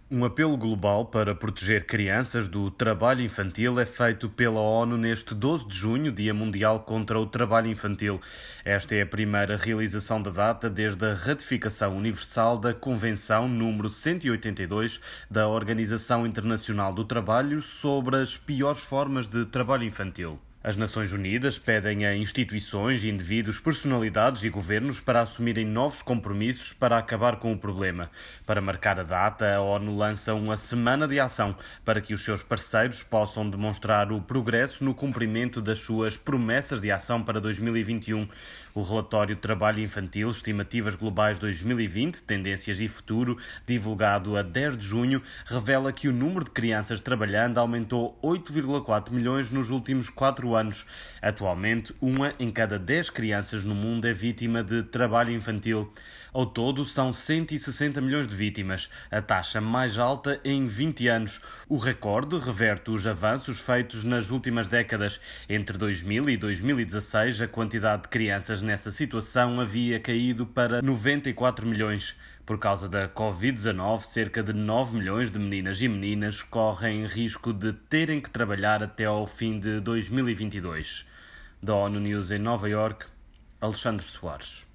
Um apelo global para proteger crianças do trabalho infantil é feito pela ONU neste 12 de junho, Dia Mundial contra o Trabalho Infantil. Esta é a primeira realização da data desde a ratificação universal da Convenção número 182 da Organização Internacional do Trabalho sobre as piores formas de trabalho infantil. As Nações Unidas pedem a instituições, indivíduos, personalidades e governos para assumirem novos compromissos para acabar com o problema. Para marcar a data, a ONU lança uma semana de ação para que os seus parceiros possam demonstrar o progresso no cumprimento das suas promessas de ação para 2021. O relatório Trabalho Infantil, Estimativas Globais 2020, Tendências e Futuro, divulgado a 10 de junho, revela que o número de crianças trabalhando aumentou 8,4 milhões nos últimos 4 anos. Atualmente, 1 em cada 10 crianças no mundo é vítima de trabalho infantil. Ao todo, são 160 milhões de vítimas, a taxa mais alta em 20 anos. O recorde reverte os avanços feitos nas últimas décadas. Entre 2000 e 2016, a quantidade de crianças nessa situação havia caído para 94 milhões. Por causa da Covid-19, cerca de 9 milhões de meninas e meninas correm risco de terem que trabalhar até ao fim de 2022. Da ONU News em Nova Iorque, Alexandre Soares.